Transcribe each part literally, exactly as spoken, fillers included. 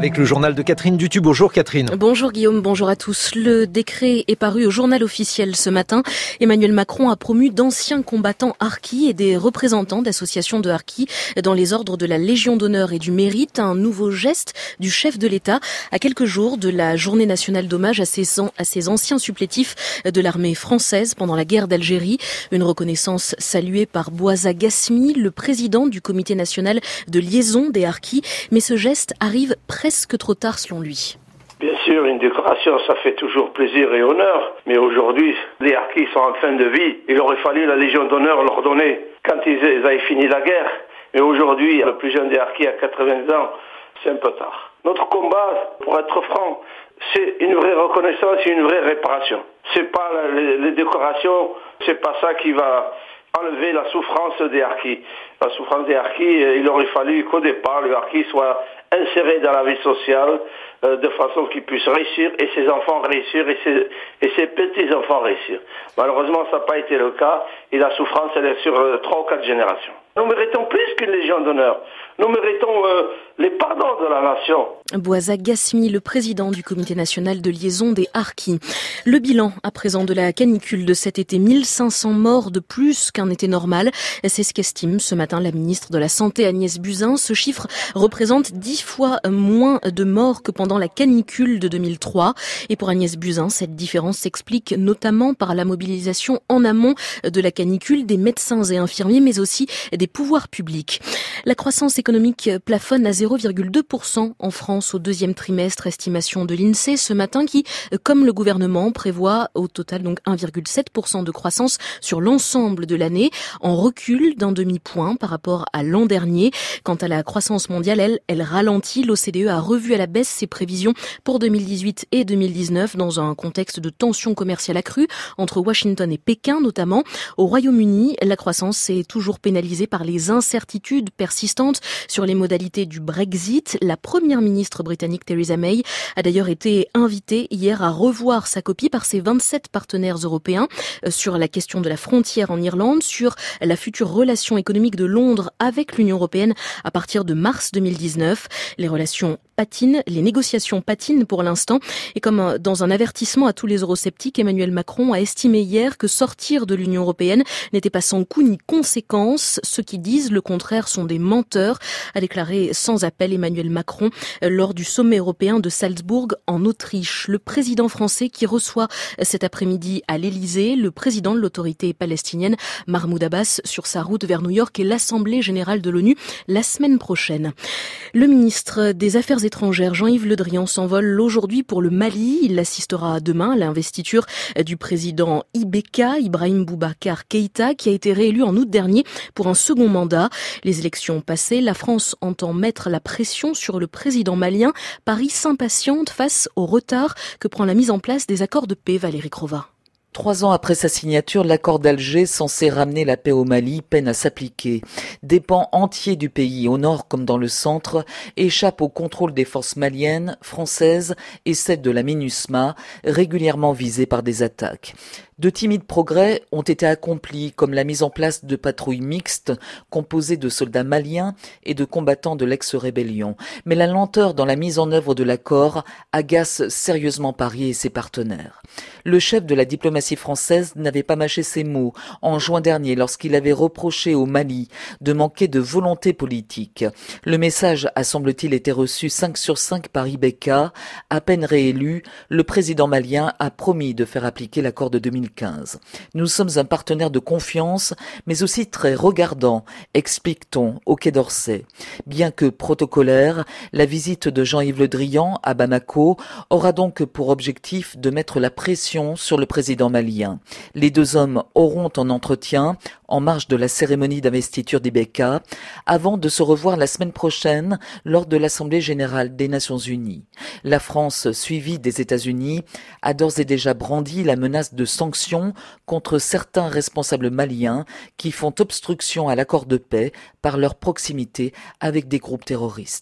Avec le journal de Catherine Dutu. Bonjour Catherine. Bonjour Guillaume, bonjour à tous. Le décret est paru au journal officiel ce matin. Emmanuel Macron a promu d'anciens combattants harkis et des représentants d'associations de harkis dans les ordres de la Légion d'honneur et du mérite. Un nouveau geste du chef de l'État à quelques jours de la journée nationale d'hommage à ces, à ces anciens supplétifs de l'armée française pendant la guerre d'Algérie. Une reconnaissance saluée par Bouaza Gassmi, le président du comité national de liaison des harkis. Mais ce geste arrive presque trop tard selon lui. Bien sûr, une décoration, ça fait toujours plaisir et honneur. Mais aujourd'hui, les harkis sont en fin de vie. Il aurait fallu la Légion d'honneur leur donner quand ils avaient fini la guerre. Mais aujourd'hui, le plus jeune des harkis à quatre-vingts ans, c'est un peu tard. Notre combat, pour être franc, c'est une vraie reconnaissance et une vraie réparation. C'est pas les, les décorations, c'est pas ça qui va enlever la souffrance des harkis. La souffrance des harkis, il aurait fallu qu'au départ, le harki soit inséré dans la vie sociale euh, de façon qu'il puisse réussir et ses enfants réussir et ses, et ses petits-enfants réussir. Malheureusement, ça n'a pas été le cas et la souffrance, elle est sur euh, trois ou quatre générations. Nous méritons plus qu'une Légion d'honneur. Nous méritons euh, les pardons de la nation. Bouaza Gassmi, le président du comité national de liaison des harkis. Le bilan à présent de la canicule de cet été, mille cinq cents morts de plus qu'un été normal. C'est ce qu'estime ce matin la ministre de la Santé Agnès Buzyn. Ce chiffre représente dix fois moins de morts que pendant la canicule de deux mille trois. Et pour Agnès Buzyn, cette différence s'explique notamment par la mobilisation en amont de la canicule des médecins et infirmiers, mais aussi des pouvoirs publics. La croissance économique plafonne à zéro virgule deux pour cent en France au deuxième trimestre, estimation de l'INSEE ce matin qui, comme le gouvernement, prévoit au total donc un virgule sept pour cent de croissance sur l'ensemble de l'année, en recul d'un demi-point par rapport à l'an dernier. Quant à la croissance mondiale, elle, elle ralentit. L'O C D E a revu à la baisse ses prévisions pour deux mille dix-huit et deux mille dix-neuf dans un contexte de tensions commerciales accrues entre Washington et Pékin notamment. Au Royaume-Uni, la croissance est toujours pénalisée par les incertitudes persistantes sur les modalités du Brexit. La première ministre britannique Theresa May a d'ailleurs été invitée hier à revoir sa copie par ses vingt-sept partenaires européens sur la question de la frontière en Irlande, sur la future relation économique de Londres avec l'Union européenne à partir de mars deux mille dix-neuf. Les relations patinent, les négociations patinent pour l'instant. Et comme dans un avertissement à tous les eurosceptiques, Emmanuel Macron a estimé hier que sortir de l'Union européenne n'était pas sans coût ni conséquence. Ceux qui disent le contraire sont des menteurs, a déclaré sans appel Emmanuel Macron lors du sommet européen de Salzbourg en Autriche. Le président français qui reçoit cet après-midi à l'Elysée le président de l'autorité palestinienne Mahmoud Abbas sur sa route vers New York et l'Assemblée générale de l'ONU la semaine prochaine. Le ministre des Affaires étrangères Jean-Yves Le Drian s'envole aujourd'hui pour le Mali. Il assistera demain à l'investiture du président I B K, Ibrahim Boubacar Keïta, qui a été réélu en août dernier pour un second mandat. Les élections passées, la France entend mettre la pression sur le président malien. Paris s'impatiente face au retard que prend la mise en place des accords de paix. Valérie Crova. Trois ans après sa signature, l'accord d'Alger, censé ramener la paix au Mali, peine à s'appliquer. Des pans entiers du pays, au nord comme dans le centre, échappent au contrôle des forces maliennes, françaises et celles de la MINUSMA, régulièrement visées par des attaques. De timides progrès ont été accomplis, comme la mise en place de patrouilles mixtes composées de soldats maliens et de combattants de l'ex-rébellion. Mais la lenteur dans la mise en œuvre de l'accord agace sérieusement Paris et ses partenaires. Le chef de la diplomatie française n'avait pas mâché ses mots en juin dernier lorsqu'il avait reproché au Mali de manquer de volonté politique. Le message a semble-t-il été reçu cinq sur cinq par I B K. À peine réélu, le président malien a promis de faire appliquer l'accord de deux mille quinze. Nous sommes un partenaire de confiance, mais aussi très regardant, explique-t-on au Quai d'Orsay. Bien que protocolaire, la visite de Jean-Yves Le Drian à Bamako aura donc pour objectif de mettre la pression sur le président malien. Les deux hommes auront un entretien en marge de la cérémonie d'investiture d'I B K avant de se revoir la semaine prochaine lors de l'Assemblée générale des Nations unies. La France, suivie des États-Unis, a d'ores et déjà brandi la menace de sanctions contre certains responsables maliens qui font obstruction à l'accord de paix par leur proximité avec des groupes terroristes.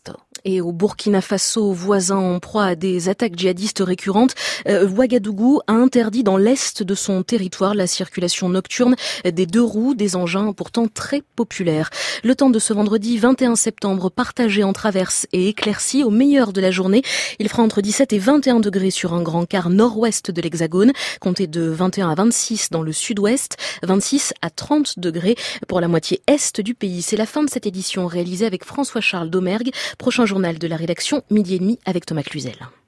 Et au Burkina Faso, voisin en proie à des attaques djihadistes récurrentes, euh, Ouagadougou a interdit dans l'est de son territoire la circulation nocturne des deux roues, des engins pourtant très populaires. Le temps de ce vendredi vingt et un septembre, partagé en traverse et éclairci au meilleur de la journée. Il fera entre dix-sept et vingt et un degrés sur un grand quart nord-ouest de l'Hexagone, comptez de vingt et un à vingt-six dans le sud-ouest, vingt-six à trente degrés pour la moitié est du pays. C'est la fin de cette édition réalisée avec François-Charles Domergue. Prochain journal de la rédaction, midi et demi avec Thomas Cluzel.